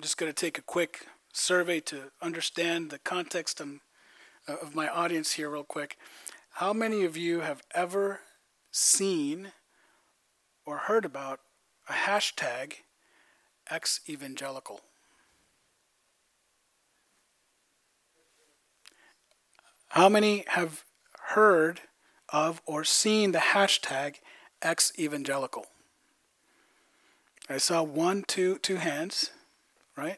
I'm just going to take a quick survey to understand the context of my audience here real quick. How many of you have ever seen or heard about a hashtag ex-evangelical? How many have heard of or seen the hashtag ex-evangelical? I saw two hands, right?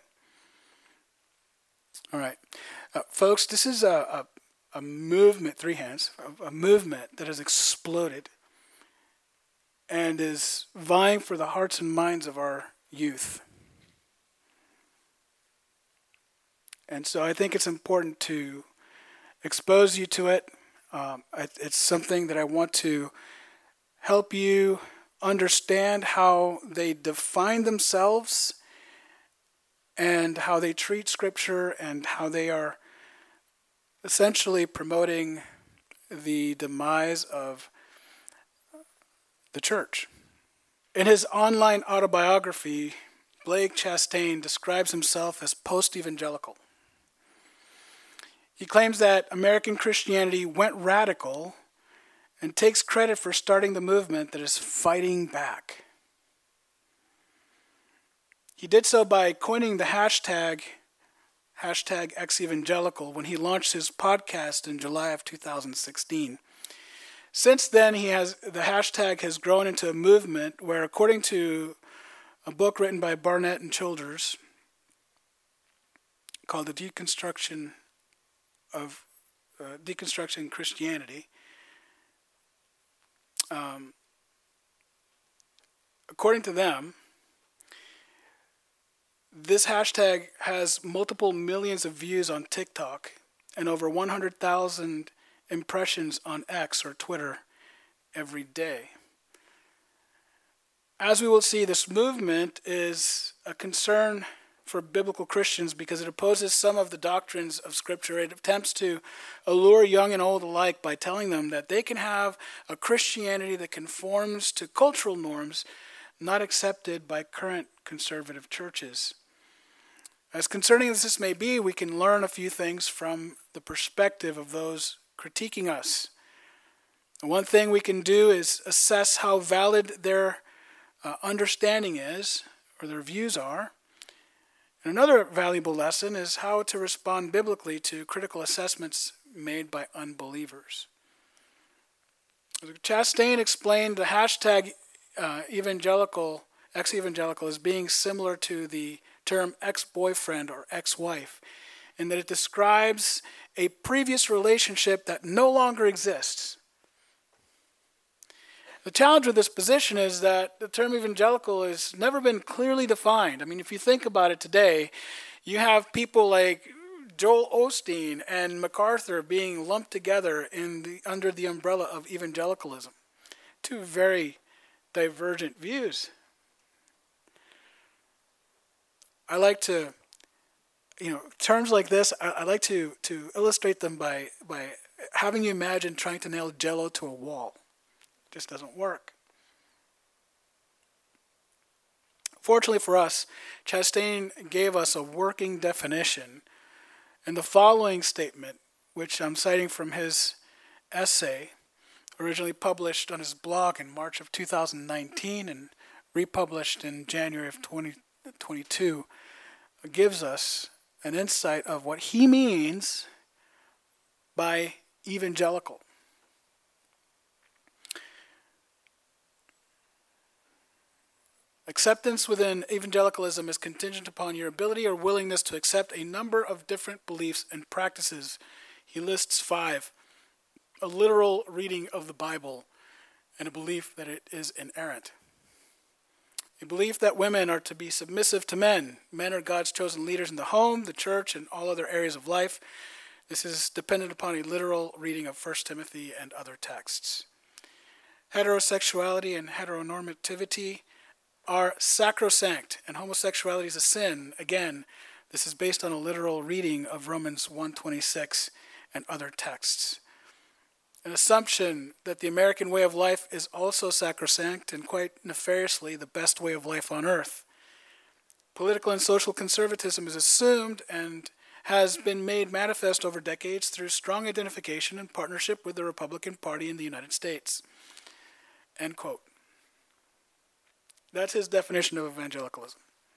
All right. Folks, this is a movement, three hands, a movement that has exploded and is vying for the hearts and minds of our youth. And so I think it's important to expose you to it. It's something that I want to help you understand how they define themselves and how they treat Scripture and how they are essentially promoting the demise of the church. In his online autobiography, Blake Chastain describes himself as post-evangelical. He claims that American Christianity went radical and takes credit for starting the movement that is fighting back. He did so by coining the hashtag ex-evangelical when he launched his podcast in July of 2016. Since then, the hashtag has grown into a movement where, according to a book written by Barnett and Childers called The Deconstruction Christianity, according to them, this hashtag has multiple millions of views on TikTok and over 100,000 impressions on X or Twitter every day. As we will see, this movement is a concern for biblical Christians because it opposes some of the doctrines of Scripture. It attempts to allure young and old alike by telling them that they can have a Christianity that conforms to cultural norms not accepted by current conservative churches. As concerning as this may be, we can learn a few things from the perspective of those critiquing us. One thing we can do is assess how valid their understanding is, or their views are. And another valuable lesson is how to respond biblically to critical assessments made by unbelievers. Chastain explained the hashtag ex-evangelical as being similar to the term ex-boyfriend or ex-wife, in that it describes a previous relationship that no longer exists. The challenge with this position is that the term evangelical has never been clearly defined. I mean, if you think about it today, you have people like Joel Osteen and MacArthur being lumped together under the umbrella of evangelicalism. Two very divergent views. I like to, terms like this, I like to illustrate them by having you imagine trying to nail Jell-O to a wall. It just doesn't work. Fortunately for us, Chastain gave us a working definition in the following statement, which I'm citing from his essay, originally published on his blog in March of 2019 and republished in January of 2022, gives us an insight of what he means by evangelical. Acceptance within evangelicalism is contingent upon your ability or willingness to accept a number of different beliefs and practices. He lists 5: a literal reading of the Bible and a belief that it is inerrant. A belief that women are to be submissive to men. Men are God's chosen leaders in the home, the church, and all other areas of life. This is dependent upon a literal reading of 1 Timothy and other texts. Heterosexuality and heteronormativity are sacrosanct, and homosexuality is a sin. Again, this is based on a literal reading of Romans 1:26 and other texts. An assumption that the American way of life is also sacrosanct and quite nefariously the best way of life on earth. Political and social conservatism is assumed and has been made manifest over decades through strong identification and partnership with the Republican Party in the United States. End quote. That's his definition of evangelicalism.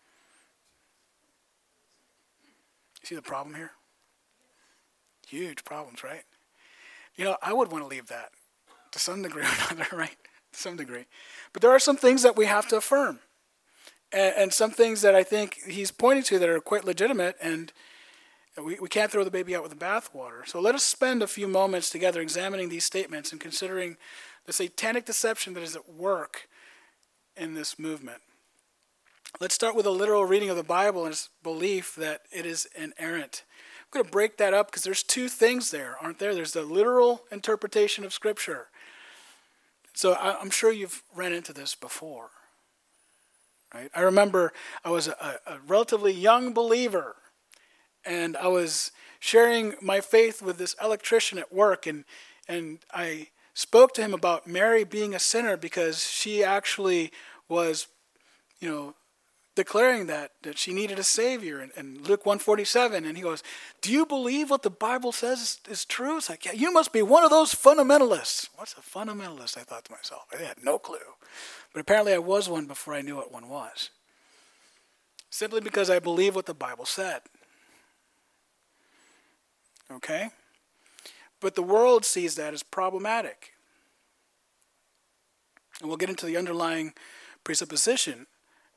You see the problem here? Huge problems, right? I would want to leave that to some degree or another, right? To some degree. But there are some things that we have to affirm. And some things that I think he's pointing to that are quite legitimate, and we can't throw the baby out with the bathwater. So let us spend a few moments together examining these statements and considering the satanic deception that is at work in this movement. Let's start with a literal reading of the Bible and its belief that it is inerrant. I'm going to break that up because there's two things there, aren't there? There's the literal interpretation of Scripture. So I'm sure you've run into this before. Right? I remember I was a relatively young believer, and I was sharing my faith with this electrician at work, and I spoke to him about Mary being a sinner because she actually was, declaring that she needed a Savior in Luke 1:47. And he goes, "Do you believe what the Bible says is true?" It's like, "Yeah, you must be one of those fundamentalists." What's a fundamentalist? I thought to myself. I had no clue. But apparently I was one before I knew what one was. Simply because I believe what the Bible said. Okay? But the world sees that as problematic. And we'll get into the underlying presupposition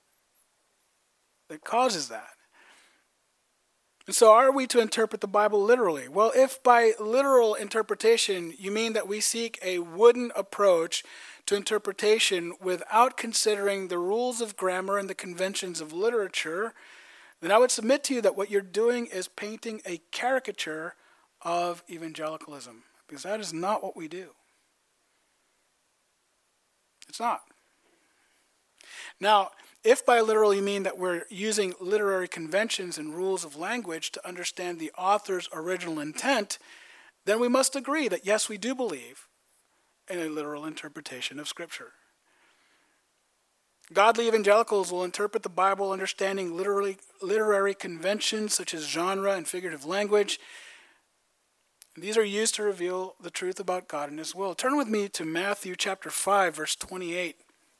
that causes that. And so are we to interpret the Bible literally? Well, if by literal interpretation you mean that we seek a wooden approach to interpretation without considering the rules of grammar and the conventions of literature, then I would submit to you that what you're doing is painting a caricature of evangelicalism, because that is not what we do. It's not. Now, if by literal you mean that we're using literary conventions and rules of language to understand the author's original intent, then we must agree that yes, we do believe in a literal interpretation of Scripture. Godly evangelicals will interpret the Bible understanding literary conventions such as genre and figurative language. These are used to reveal the truth about God and His will. Turn with me to Matthew chapter 5, verse 28.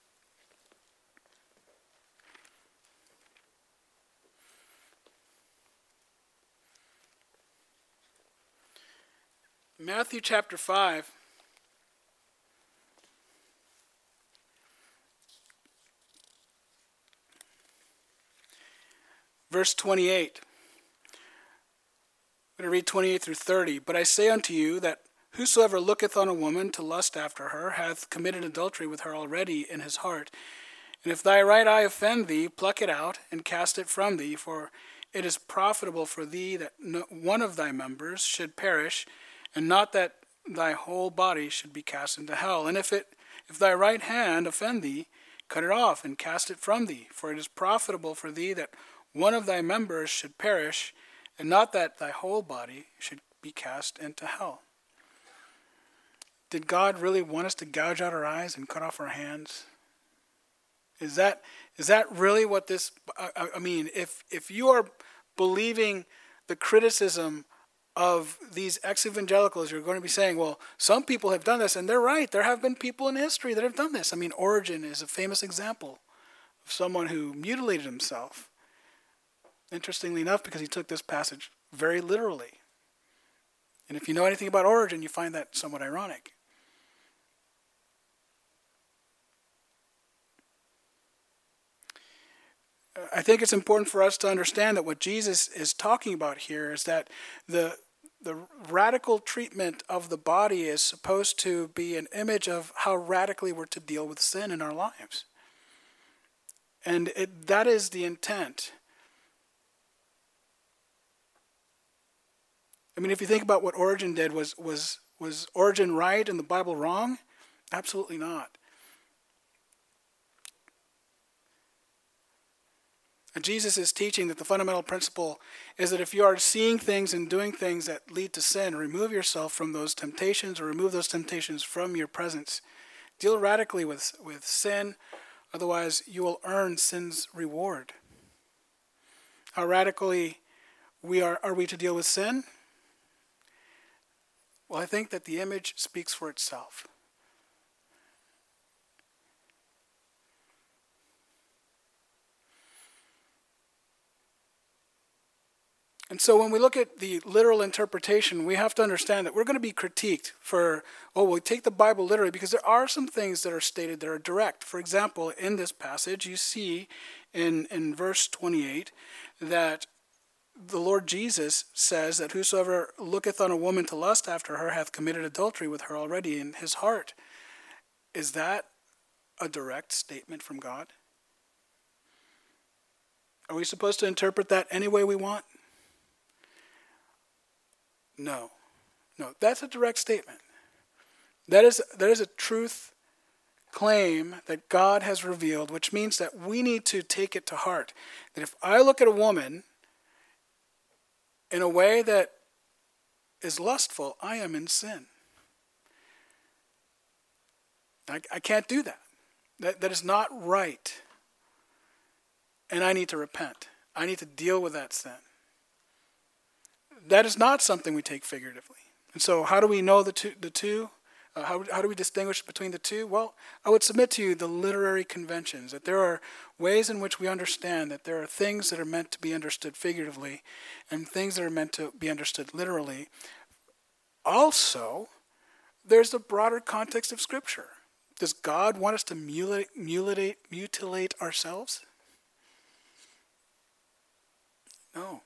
Matthew chapter 5, verse 28. I'm going to read 28 through 30. "But I say unto you that whosoever looketh on a woman to lust after her hath committed adultery with her already in his heart. And if thy right eye offend thee, pluck it out and cast it from thee, for it is profitable for thee that one of thy members should perish, and not that thy whole body should be cast into hell. And if thy right hand offend thee, cut it off and cast it from thee, for it is profitable for thee that one of thy members should perish, and not that thy whole body should be cast into hell." Did God really want us to gouge out our eyes and cut off our hands? Is that really what this, if you are believing the criticism of these ex-evangelicals, you're going to be saying, well, some people have done this, and they're right. There have been people in history that have done this. Origen is a famous example of someone who mutilated himself. Interestingly enough, because he took this passage very literally. And if you know anything about Origen, you find that somewhat ironic. I think it's important for us to understand that what Jesus is talking about here is that the radical treatment of the body is supposed to be an image of how radically we're to deal with sin in our lives. And that is the intent. If you think about what Origen did, was Origen right and the Bible wrong? Absolutely not. And Jesus is teaching that the fundamental principle is that if you are seeing things and doing things that lead to sin, remove yourself from those temptations, or remove those temptations from your presence. Deal radically with sin, otherwise you will earn sin's reward. How radically are we to deal with sin? Well, I think that the image speaks for itself. And so when we look at the literal interpretation, we have to understand that we're going to be critiqued for, we take the Bible literally, because there are some things that are stated that are direct. For example, in this passage, you see in verse 28 that the Lord Jesus says that whosoever looketh on a woman to lust after her hath committed adultery with her already in his heart. Is that a direct statement from God? Are we supposed to interpret that any way we want? No. That's a direct statement. That is a truth claim that God has revealed, which means that we need to take it to heart. That if I look at a woman in a way that is lustful, I am in sin. I can't do that. That is not right. And I need to repent. I need to deal with that sin. That is not something we take figuratively. And so how do we know the two? How do we distinguish between the two? Well, I would submit to you the literary conventions, that there are ways in which we understand that there are things that are meant to be understood figuratively and things that are meant to be understood literally. Also, there's the broader context of Scripture. Does God want us to mutilate ourselves? No.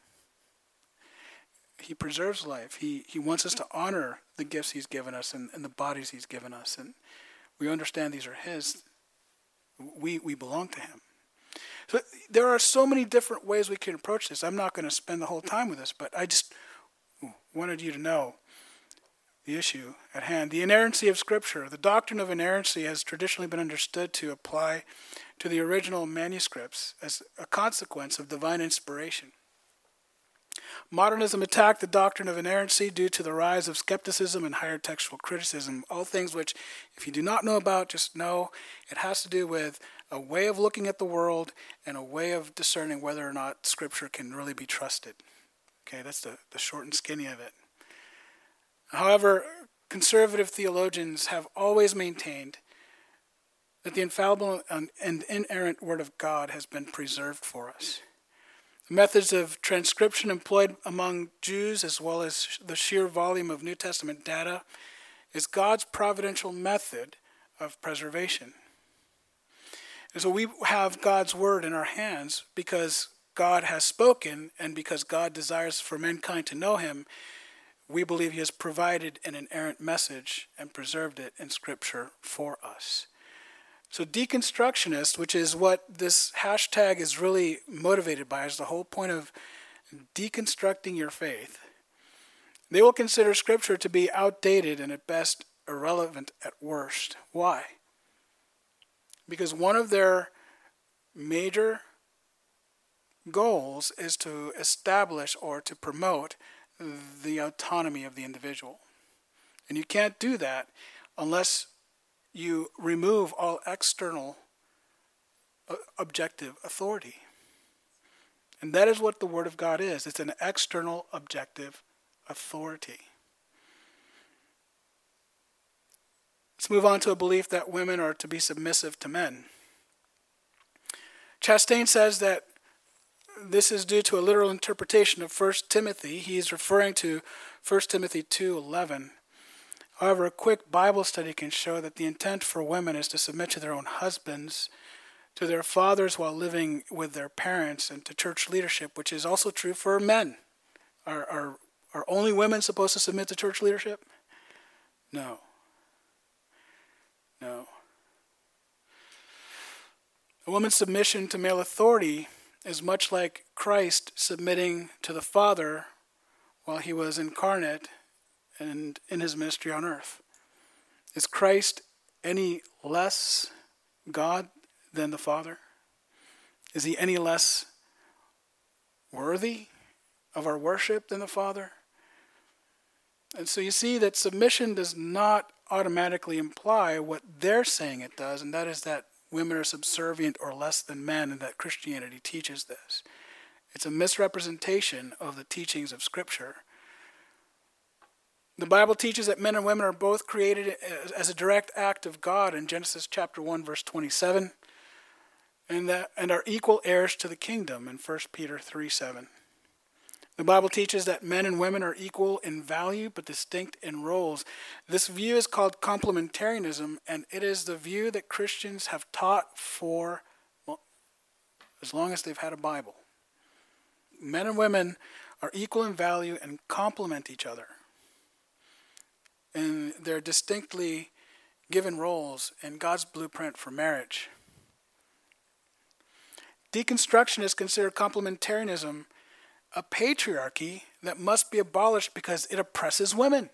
He preserves life. He wants us to honor the gifts he's given us and the bodies he's given us. And we understand these are his. We belong to him. So there are so many different ways we can approach this. I'm not going to spend the whole time with this, but I just wanted you to know the issue at hand. The inerrancy of Scripture. The doctrine of inerrancy has traditionally been understood to apply to the original manuscripts as a consequence of divine inspiration. Modernism attacked the doctrine of inerrancy due to the rise of skepticism and higher textual criticism, all things which, if you do not know about, just know it has to do with a way of looking at the world and a way of discerning whether or not Scripture can really be trusted. Okay, that's the short and skinny of it. However, conservative theologians have always maintained that the infallible and inerrant Word of God has been preserved for us. Methods of transcription employed among Jews, as well as the sheer volume of New Testament data, is God's providential method of preservation. And so we have God's word in our hands because God has spoken, and because God desires for mankind to know him. We believe he has provided an inerrant message and preserved it in Scripture for us. So deconstructionists, which is what this hashtag is really motivated by, is the whole point of deconstructing your faith. They will consider Scripture to be outdated and at best irrelevant at worst. Why? Because one of their major goals is to establish or to promote the autonomy of the individual. And you can't do that unless you remove all external objective authority. And that is what the Word of God is. It's an external objective authority. Let's move on to a belief that women are to be submissive to men. Chastain says that this is due to a literal interpretation of 1 Timothy. He is referring to 1 Timothy 2:11. However, a quick Bible study can show that the intent for women is to submit to their own husbands, to their fathers while living with their parents, and to church leadership, which is also true for men. Are only women supposed to submit to church leadership? No. A woman's submission to male authority is much like Christ submitting to the Father while he was incarnate and in his ministry on earth. Is Christ any less God than the Father? Is he any less worthy of our worship than the Father? And so you see that submission does not automatically imply what they're saying it does, and that is that women are subservient or less than men, and that Christianity teaches this. It's a misrepresentation of the teachings of Scripture. The Bible teaches that men and women are both created as a direct act of God in Genesis chapter 1, verse 27, and are equal heirs to the kingdom in 1 Peter 3:7. The Bible teaches that men and women are equal in value but distinct in roles. This view is called complementarianism, and it is the view that Christians have taught for as long as they've had a Bible. Men and women are equal in value and complement each other. And they're distinctly given roles in God's blueprint for marriage. Deconstructionists consider complementarianism a patriarchy that must be abolished because it oppresses women.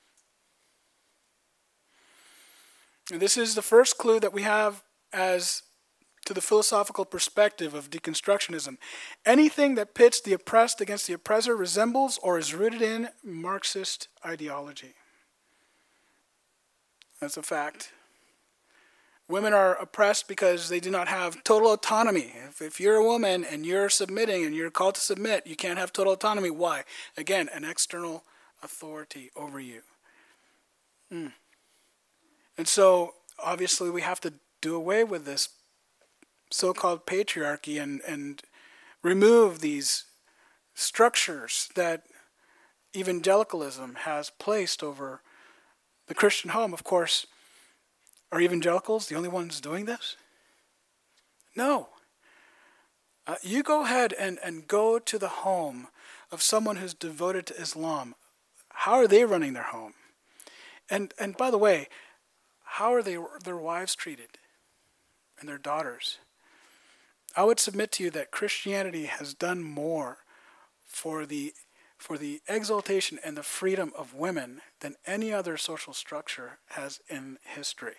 And this is the first clue that we have as to the philosophical perspective of deconstructionism. Anything that pits the oppressed against the oppressor resembles or is rooted in Marxist ideology. That's a fact. Women are oppressed because they do not have total autonomy. If you're a woman and you're submitting and you're called to submit, you can't have total autonomy. Why? Again, an external authority over you. And so, obviously, we have to do away with this so-called patriarchy and remove these structures that evangelicalism has placed over the Christian home. Of course, are evangelicals the only ones doing this? No. You go ahead and go to the home of someone who's devoted to Islam. How are they running their home? And by the way, how are their wives treated and their daughters? I would submit to you that Christianity has done more for the exaltation and the freedom of women than any other social structure has in history.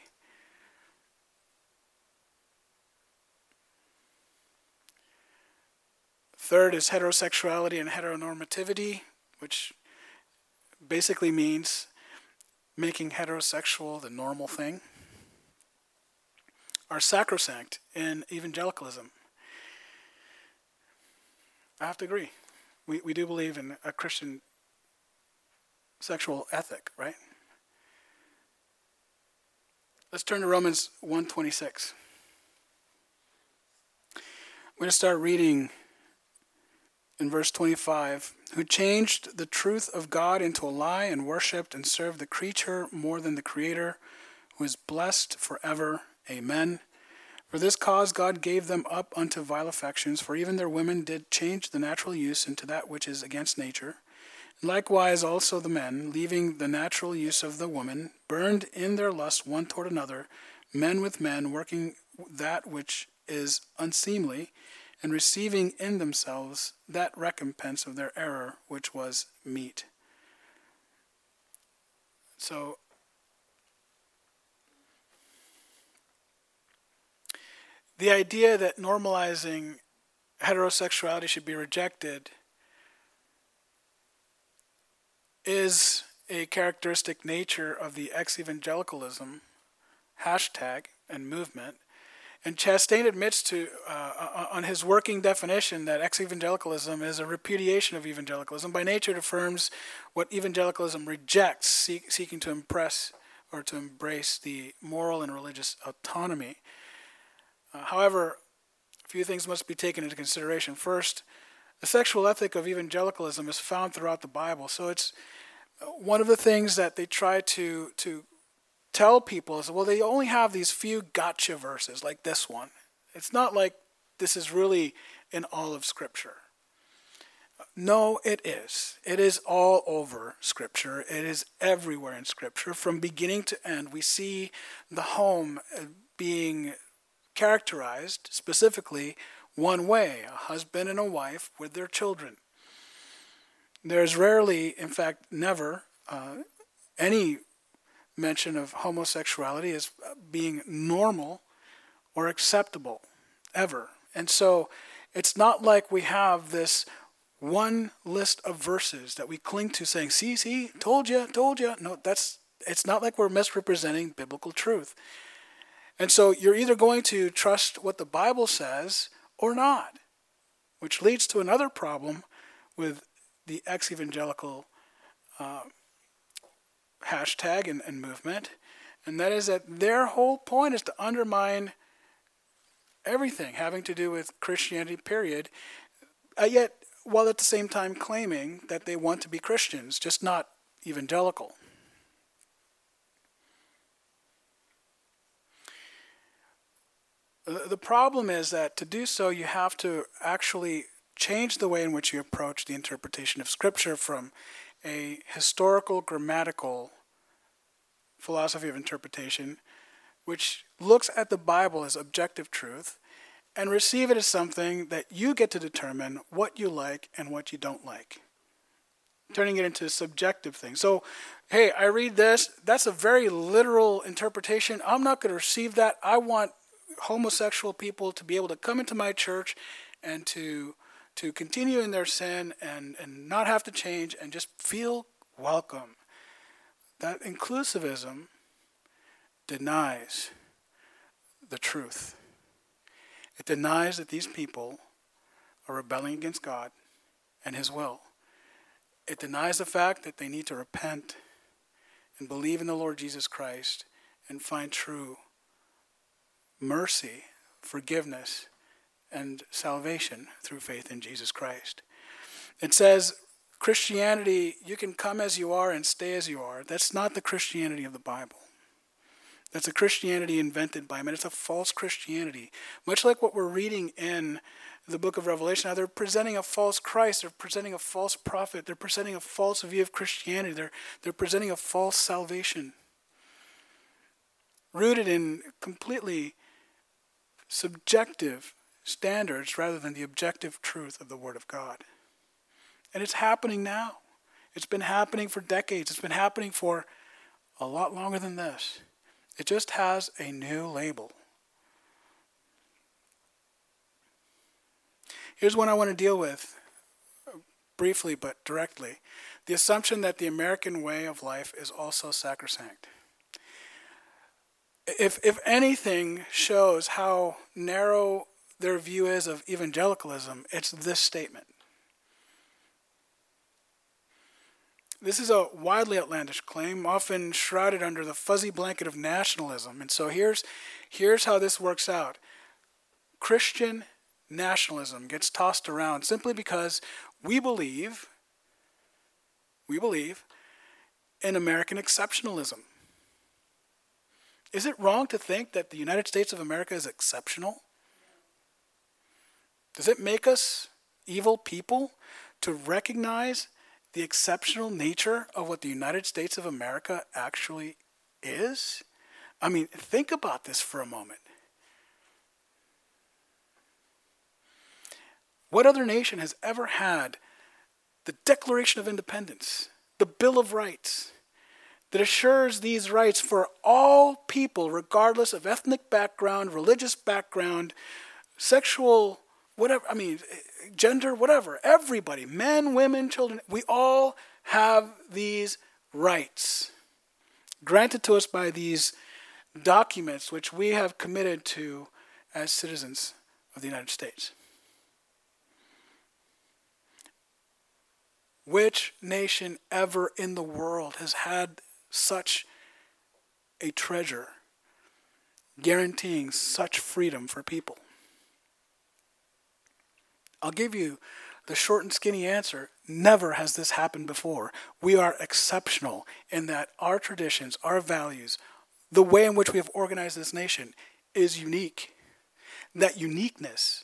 Third is heterosexuality and heteronormativity, which basically means making heterosexual the normal thing, are sacrosanct in evangelicalism. I have to agree. We do believe in a Christian sexual ethic, right? Let's turn to Romans 1:26. I'm going to start reading in verse 25. Who changed the truth of God into a lie and worshipped and served the creature more than the Creator, who is blessed forever. Amen. For this cause God gave them up unto vile affections, for even their women did change the natural use into that which is against nature. Likewise also the men, leaving the natural use of the woman, burned in their lust one toward another, men with men, working that which is unseemly, and receiving in themselves that recompense of their error which was meet. So, the idea that normalizing heterosexuality should be rejected is a characteristic nature of the ex-evangelicalism hashtag and movement. And Chastain admits to, on his working definition, that ex-evangelicalism is a repudiation of evangelicalism. By nature, it affirms what evangelicalism rejects, seeking to impress or to embrace the moral and religious autonomy. However, a few things must be taken into consideration. First, the sexual ethic of evangelicalism is found throughout the Bible. So it's one of the things that they try to tell people is, well, they only have these few gotcha verses like this one. It's not like this is really in all of Scripture. No, it is. It is all over Scripture. It is everywhere in Scripture. From beginning to end, we see the home being characterized specifically one way, a husband and a wife with their children. There's rarely, in fact never, any mention of homosexuality as being normal or acceptable, ever. And so it's not like we have this one list of verses that we cling to saying, see, told you. No, it's not like we're misrepresenting biblical truth. And so you're either going to trust what the Bible says or not. which leads to another problem with the ex-evangelical hashtag and movement, and that is that their whole point is to undermine everything having to do with Christianity, period, yet while at the same time claiming that they want to be Christians, just not evangelical. The problem is that to do so, you have to actually change the way in which you approach the interpretation of Scripture from a historical, grammatical philosophy of interpretation, which looks at the Bible as objective truth, and receive it as something that you get to determine what you like and what you don't like, turning it into a subjective thing. So, hey, I read this, that's a very literal interpretation. I'm not going to receive that. I want homosexual people to be able to come into my church and to continue in their sin and not have to change and just feel welcome. That inclusivism denies the truth. It denies that these people are rebelling against God and His will. It denies the fact that they need to repent and believe in the Lord Jesus Christ and find true mercy, forgiveness, and salvation through faith in Jesus Christ. It says, Christianity, you can come as you are and stay as you are. That's not the Christianity of the Bible. That's a Christianity invented by men. It's a false Christianity. Much like what we're reading in the book of Revelation, how they're presenting a false Christ, they're presenting a false prophet, they're presenting a false view of Christianity, they're presenting a false salvation, rooted in completely subjective standards rather than the objective truth of the Word of God. And it's happening now. It's been happening for decades. It's been happening for a lot longer than this. It just has a new label. Here's one I want to deal with briefly but directly. The assumption that the American way of life is also sacrosanct. If anything shows how narrow their view is of evangelicalism, it's this statement. This is a widely outlandish claim, often shrouded under the fuzzy blanket of nationalism. And so here's how this works out. Christian nationalism gets tossed around simply because we believe in American exceptionalism. Is it wrong to think that the United States of America is exceptional? Does it make us evil people to recognize the exceptional nature of what the United States of America actually is? I mean, think about this for a moment. What other nation has ever had the Declaration of Independence, the Bill of Rights, that assures these rights for all people, regardless of ethnic background, religious background, sexual, whatever, gender, whatever, everybody, men, women, children, we all have these rights granted to us by these documents which we have committed to as citizens of the United States. Which nation ever in the world has had such a treasure guaranteeing such freedom for people? I'll give you the short and skinny answer. Never has this happened before. We are exceptional in that our traditions, our values, the way in which we have organized this nation is unique. That uniqueness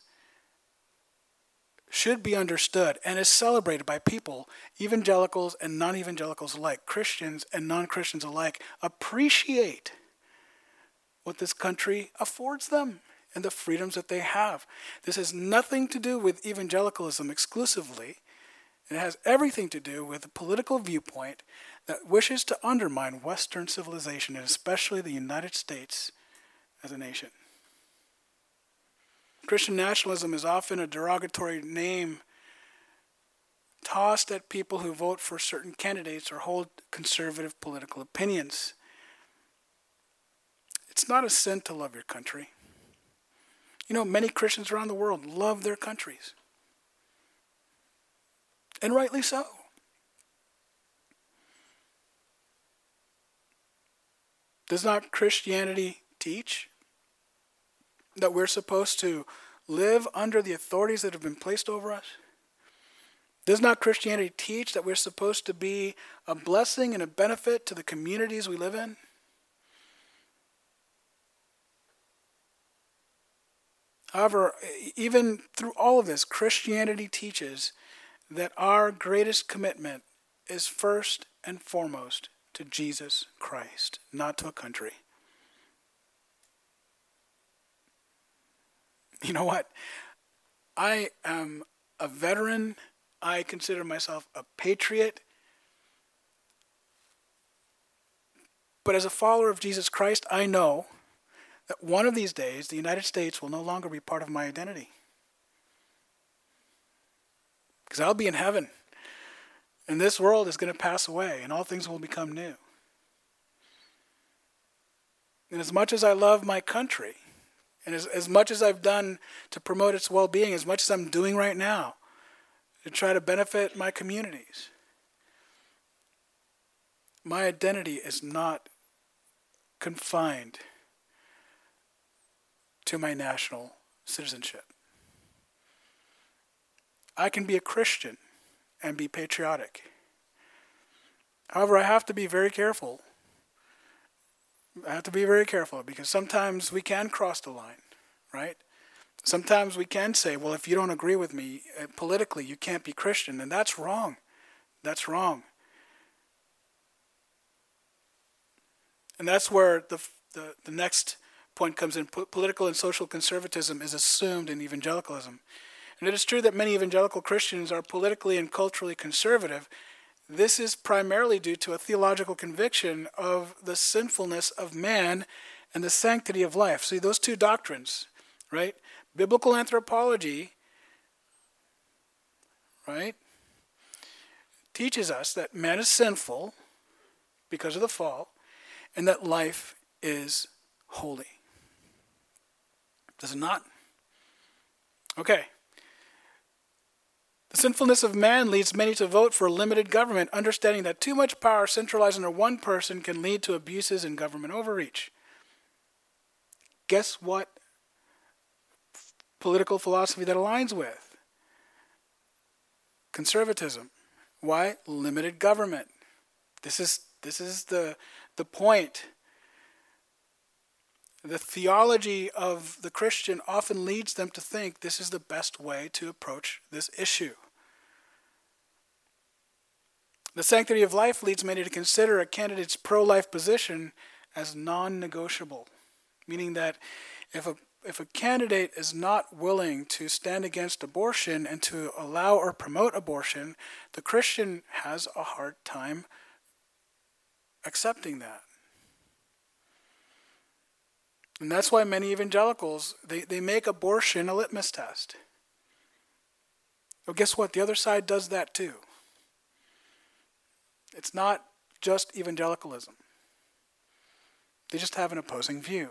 should be understood and is celebrated by people, evangelicals and non-evangelicals alike, Christians and non-Christians alike, appreciate what this country affords them and the freedoms that they have. This has nothing to do with evangelicalism exclusively. It has everything to do with a political viewpoint that wishes to undermine Western civilization, and especially the United States as a nation. Christian nationalism is often a derogatory name tossed at people who vote for certain candidates or hold conservative political opinions. It's not a sin to love your country. You know, many Christians around the world love their countries. And rightly so. Does not Christianity teach that we're supposed to live under the authorities that have been placed over us? Does not Christianity teach that we're supposed to be a blessing and a benefit to the communities we live in? However, even through all of this, Christianity teaches that our greatest commitment is first and foremost to Jesus Christ, not to a country. You know what? I am a veteran. I consider myself a patriot. But as a follower of Jesus Christ, I know that one of these days, the United States will no longer be part of my identity. Because I'll be in heaven. And this world is going to pass away, and all things will become new. And as much as I love my country, and as much as I've done to promote its well-being, as much as I'm doing right now to try to benefit my communities, my identity is not confined to my national citizenship. I can be a Christian and be patriotic. However, I have to be very careful. Because sometimes we can cross the line, right? Sometimes we can say, well, if you don't agree with me politically, you can't be Christian. And that's wrong. That's wrong. And that's where the next point comes in. Political and social conservatism is assumed in evangelicalism. And it is true that many evangelical Christians are politically and culturally conservative. This is primarily due to a theological conviction of the sinfulness of man and the sanctity of life. See, those two doctrines, right? Biblical anthropology, right, teaches us that man is sinful because of the fall, and that life is holy. Does it not? Okay. The sinfulness of man leads many to vote for limited government, understanding that too much power centralized under one person can lead to abuses and government overreach. Guess what political philosophy that aligns with? Conservatism. Why? Limited government. This is the point. The theology of the Christian often leads them to think this is the best way to approach this issue. The sanctity of life leads many to consider a candidate's pro-life position as non-negotiable, meaning that if a candidate is not willing to stand against abortion and to allow or promote abortion, the Christian has a hard time accepting that. And that's why many evangelicals, they make abortion a litmus test. Well, guess what? The other side does that too. It's not just evangelicalism. They just have an opposing view.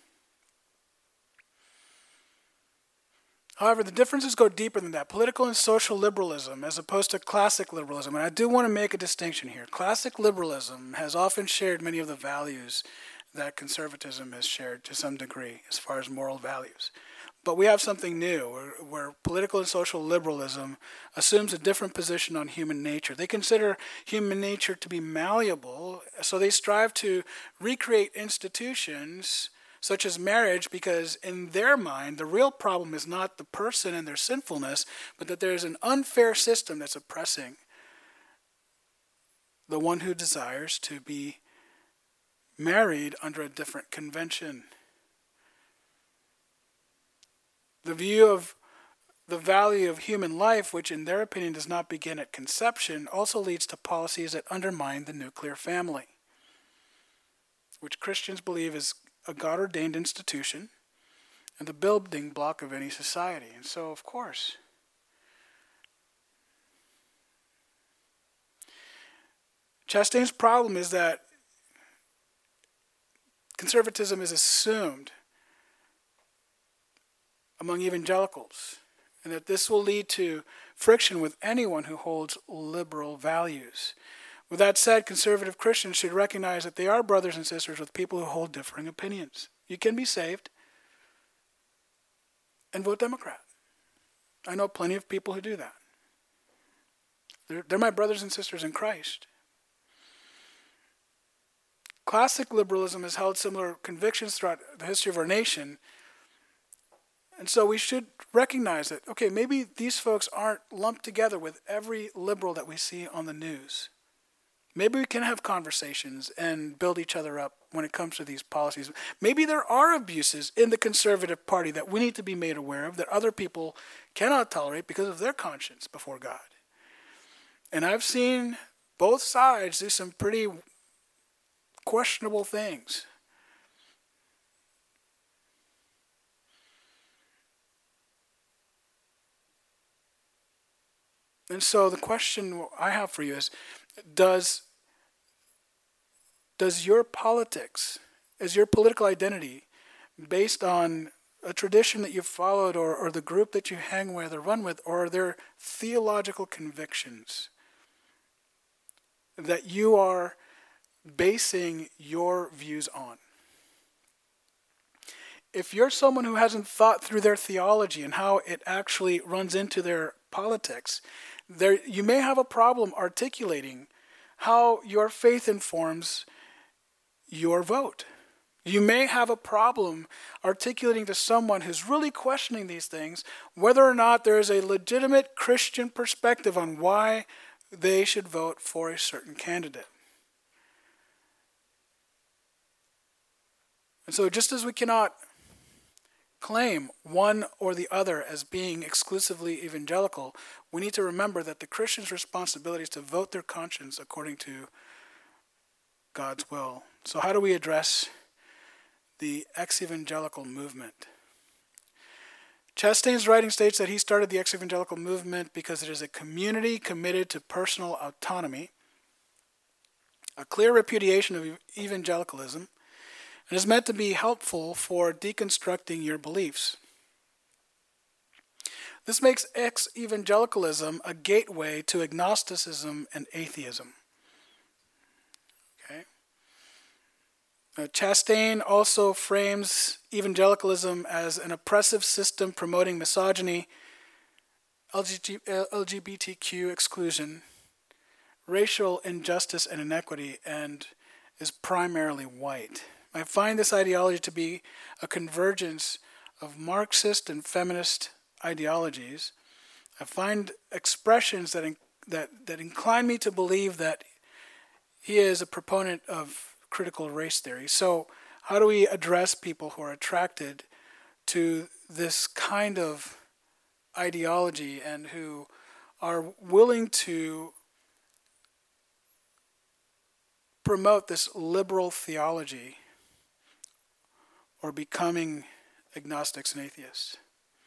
However, the differences go deeper than that. Political and social liberalism as opposed to classic liberalism. And I do want to make a distinction here. Classic liberalism has often shared many of the values that conservatism has shared to some degree as far as moral values. But we have something new where political and social liberalism assumes a different position on human nature. They consider human nature to be malleable, so they strive to recreate institutions such as marriage because in their mind, the real problem is not the person and their sinfulness, but that there's an unfair system that's oppressing the one who desires to be married under a different convention. The view of the value of human life, which in their opinion does not begin at conception, also leads to policies that undermine the nuclear family, which Christians believe is a God-ordained institution and the building block of any society. And so, of course, Chastain's problem is that conservatism is assumed among evangelicals. and that this will lead to friction with anyone who holds liberal values. With that said, conservative Christians should recognize that they are brothers and sisters with people who hold differing opinions. You can be saved and vote Democrat. I know plenty of people who do that. They're my brothers and sisters in Christ. Classic liberalism has held similar convictions throughout the history of our nation. And so we should recognize that, okay, maybe these folks aren't lumped together with every liberal that we see on the news. Maybe we can have conversations and build each other up when it comes to these policies. Maybe there are abuses in the Conservative Party that we need to be made aware of, that other people cannot tolerate because of their conscience before God. And I've seen both sides do some pretty questionable things. And so the question I have for you is, does your politics, is your political identity based on a tradition that you've followed or the group that you hang with or run with, or are there theological convictions that you are basing your views on? If you're someone who hasn't thought through their theology and how it actually runs into their politics, you may have a problem articulating how your faith informs your vote. You may have a problem articulating to someone who's really questioning these things whether or not there is a legitimate Christian perspective on why they should vote for a certain candidate. And so just as we cannot claim one or the other as being exclusively evangelical, we need to remember that the Christian's responsibility is to vote their conscience according to God's will. So how do we address the ex-evangelical movement? Chastain's writing states that he started the ex-evangelical movement because it is a community committed to personal autonomy, a clear repudiation of evangelicalism, and is meant to be helpful for deconstructing your beliefs. This makes ex-evangelicalism a gateway to agnosticism and atheism. Okay. Chastain also frames evangelicalism as an oppressive system promoting misogyny, LGBTQ exclusion, racial injustice and inequity, and is primarily white. I find this ideology to be a convergence of Marxist and feminist ideologies. I find expressions that incline me to believe that he is a proponent of critical race theory. So how do we address people who are attracted to this kind of ideology and who are willing to promote this liberal theology, or becoming agnostics and atheists?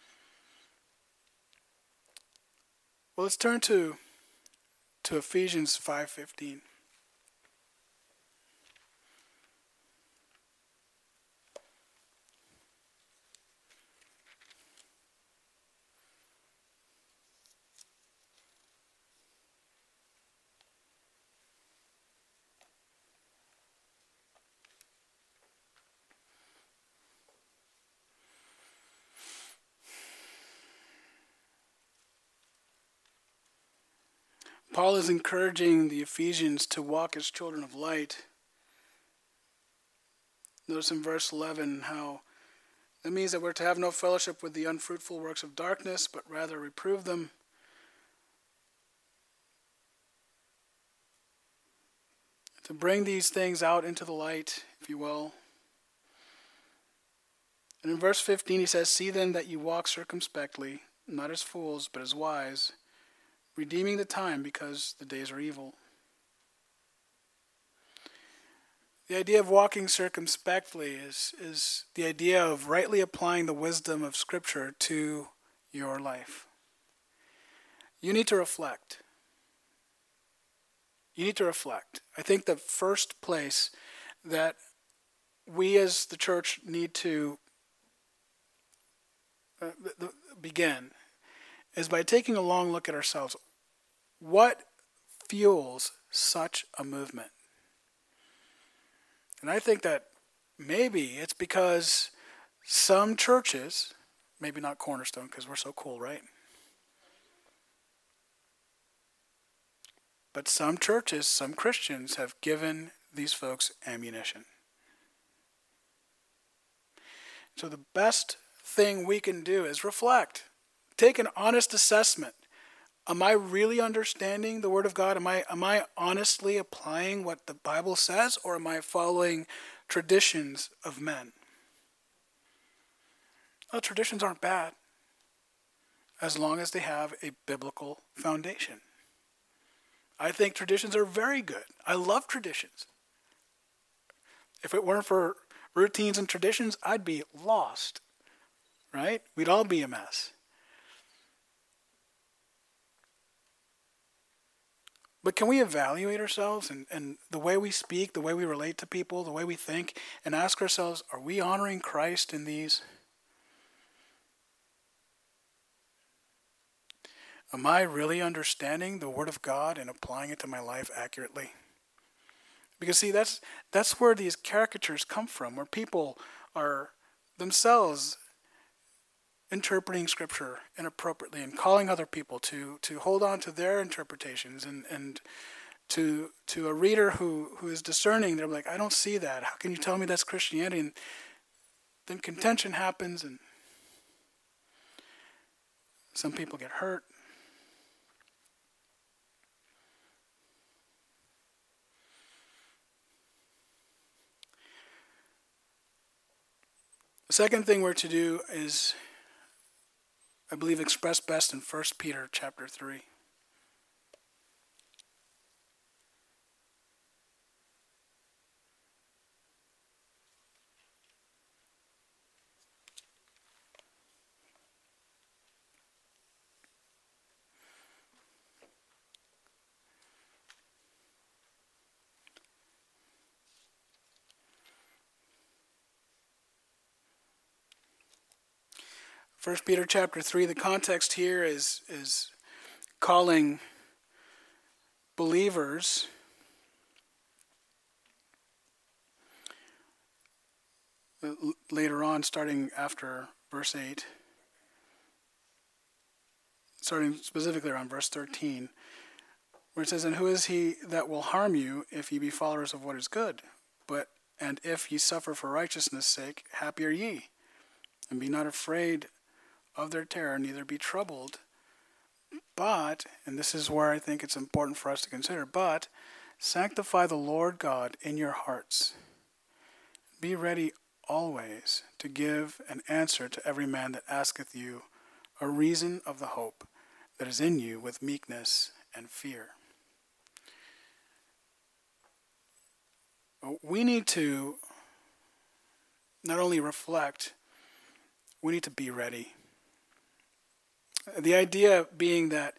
Well, let's turn to Ephesians 5:15. Paul is encouraging the Ephesians to walk as children of light. Notice in verse 11 how that means that we're to have no fellowship with the unfruitful works of darkness, but rather reprove them. To bring these things out into the light, if you will. And in verse 15 he says, "See then that you walk circumspectly, not as fools, but as wise, redeeming the time because the days are evil." The idea of walking circumspectly is the idea of rightly applying the wisdom of Scripture to your life. You need to reflect. You need to reflect. I think the first place that we as the church need to begin is by taking a long look at ourselves. What fuels such a movement? And I think that maybe it's because some churches, maybe not Cornerstone because we're so cool, right? But some churches, some Christians have given these folks ammunition. So the best thing we can do is reflect. Take an honest assessment. Am I really understanding the Word of God? Am I honestly applying what the Bible says, or am I following traditions of men? Well, traditions aren't bad as long as they have a biblical foundation. I think traditions are very good. I love traditions. If it weren't for routines and traditions, I'd be lost, right? We'd all be a mess. But can we evaluate ourselves and the way we speak, the way we relate to people, the way we think, and ask ourselves, are we honoring Christ in these? Am I really understanding the Word of God and applying it to my life accurately? Because see, that's where these caricatures come from, where people are themselves interpreting Scripture inappropriately and calling other people to hold on to their interpretations, and to a reader who is discerning, they're like, I don't see that. How can you tell me that's Christianity? And then contention happens, and some people get hurt. The second thing we're to do is, I believe, expressed best in 1 Peter chapter 3. First Peter chapter 3, the context here is calling believers later on, starting after verse 8, starting specifically around verse 13, where it says, And who is he that will harm you if ye be followers of what is good? And if ye suffer for righteousness' sake, happy are ye. And be not afraid of their terror, neither be troubled. But, and this is where I think it's important for us to consider, but sanctify the Lord God in your hearts. Be ready always to give an answer to every man that asketh you a reason of the hope that is in you with meekness and fear. We need to not only reflect, we need to be ready. The idea being that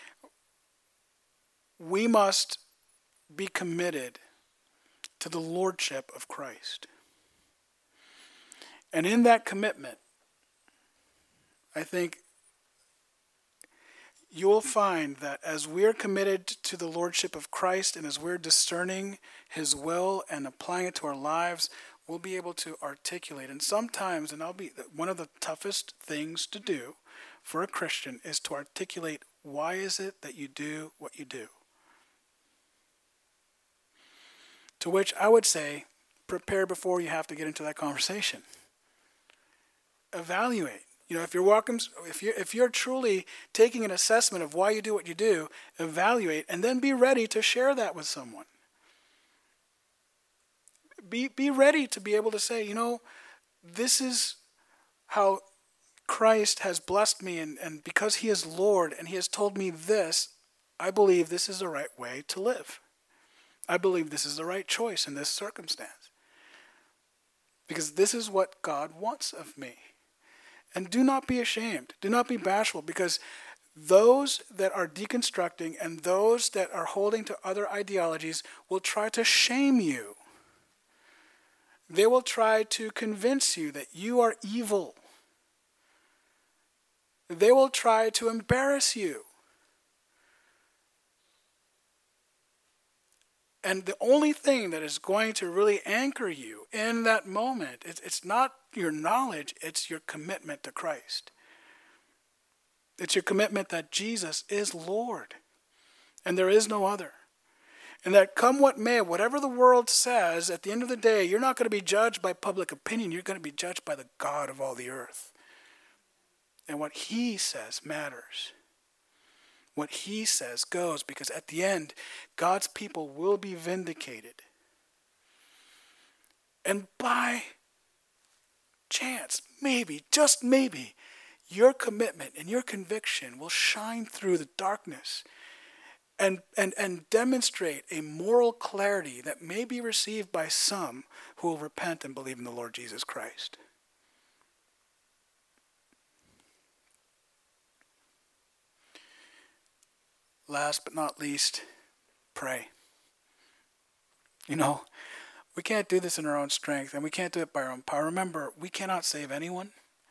we must be committed to the lordship of Christ. And in that commitment, I think you will find that as we're committed to the lordship of Christ and as we're discerning his will and applying it to our lives, we'll be able to articulate. And sometimes, and one of the toughest things to do for a Christian is to articulate, why is it that you do what you do? To which I would say, prepare before you have to get into that conversation. Evaluate. If you're truly taking an assessment of why you do what you do, evaluate, and then be ready to share that with someone. Be ready to be able to say, this is how Christ has blessed me, and because he is Lord and he has told me this, I believe this is the right way to live. I believe this is the right choice in this circumstance. Because this is what God wants of me. And do not be ashamed. Do not be bashful, because those that are deconstructing and those that are holding to other ideologies will try to shame you. They will try to convince you that you are evil. they will try to embarrass you. And the only thing that is going to really anchor you in that moment, it's not your knowledge, it's your commitment to Christ. It's your commitment that Jesus is Lord, and there is no other. And that come what may, whatever the world says, at the end of the day, you're not going to be judged by public opinion. You're going to be judged by the God of all the earth. And what he says matters. What he says goes, because at the end, God's people will be vindicated. And by chance, maybe, just maybe, your commitment and your conviction will shine through the darkness and demonstrate a moral clarity that may be received by some who will repent and believe in the Lord Jesus Christ. Last but not least, pray. You know, we can't do this in our own strength, and we can't do it by our own power. Remember, we cannot save anyone.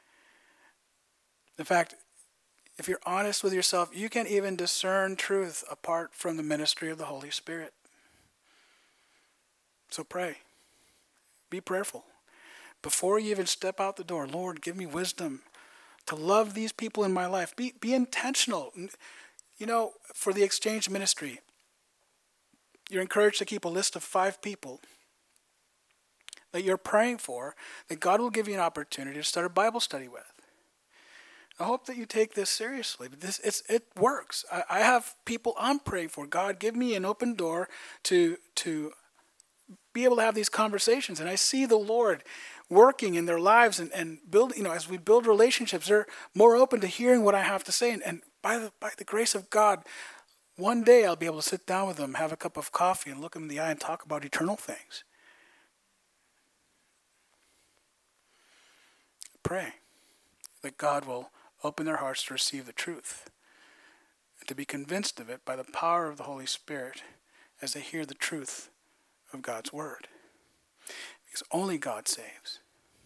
In fact, if you're honest with yourself, you can't even discern truth apart from the ministry of the Holy Spirit. So pray. Be prayerful. Before you even step out the door, Lord, give me wisdom to love these people in my life. Be intentional. You know, for the exchange ministry, you're encouraged to keep a list of 5 people that you're praying for, that God will give you an opportunity to start a Bible study with. I hope that you take this seriously. But it works. I have people I'm praying for. God, give me an open door to be able to have these conversations. And I see the Lord working in their lives and build. You know, as we build relationships, they're more open to hearing what I have to say. And by the grace of God, one day I'll be able to sit down with them, have a cup of coffee, and look them in the eye and talk about eternal things. Pray that God will open their hearts to receive the truth and to be convinced of it by the power of the Holy Spirit as they hear the truth of God's word. Because only God saves.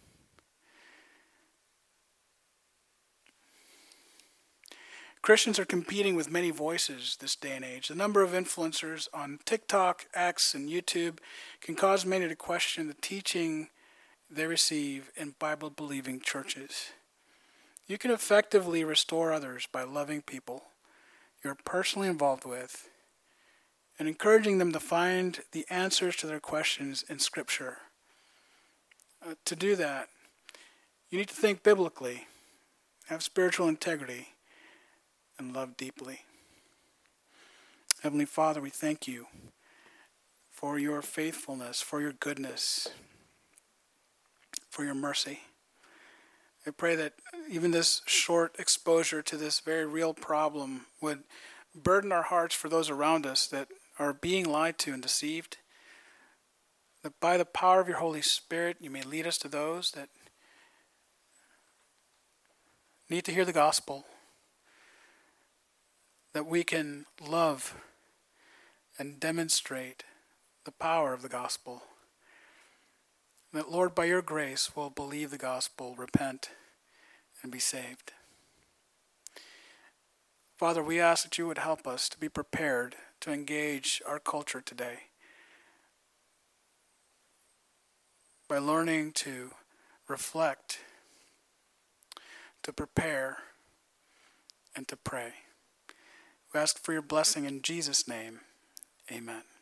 Christians are competing with many voices this day and age. The number of influencers on TikTok, X, and YouTube can cause many to question the teaching they receive in Bible-believing churches. You can effectively restore others by loving people you're personally involved with and encouraging them to find the answers to their questions in Scripture. To do that, you need to think biblically, have spiritual integrity, and love deeply. Heavenly Father, we thank you for your faithfulness, for your goodness, for your mercy. I pray that even this short exposure to this very real problem would burden our hearts for those around us that are being lied to and deceived. That by the power of your Holy Spirit, you may lead us to those that need to hear the gospel. That we can love and demonstrate the power of the gospel. That, Lord, by your grace, we'll believe the gospel, repent, and be saved. Father, we ask that you would help us to be prepared to engage our culture today by learning to reflect, to prepare, and to pray. We ask for your blessing in Jesus' name. Amen.